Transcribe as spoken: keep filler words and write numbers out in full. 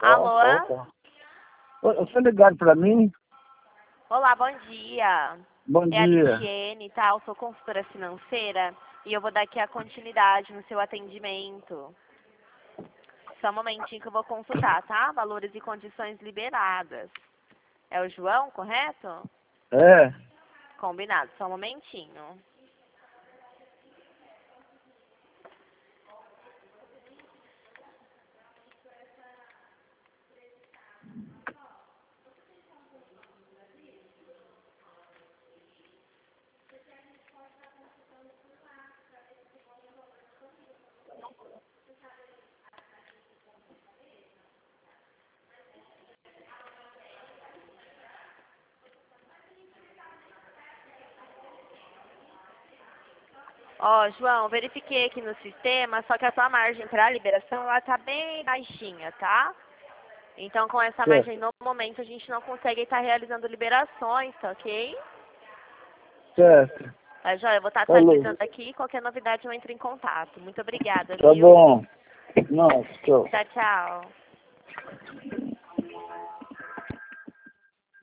Alô? Opa. Você ligaram para mim? Olá, bom dia. Bom É a dia. Litiene, tá? Eu sou consultora financeira e eu vou dar aqui a continuidade no seu atendimento. Só um momentinho que eu vou consultar, tá? Valores e condições liberadas. É o João, correto? É. Combinado, só um momentinho. Ó, João, verifiquei aqui no sistema, só que a sua margem para liberação, ela tá bem baixinha, tá? Então, com essa Certo. margem, no momento, a gente não consegue estar realizando liberações, tá ok? Certo. Tá, joia? Eu vou estar Falou. atualizando aqui, qualquer novidade eu entro em contato. Muito obrigada, Tá viu? bom. Não, tchau. Tchau, tchau.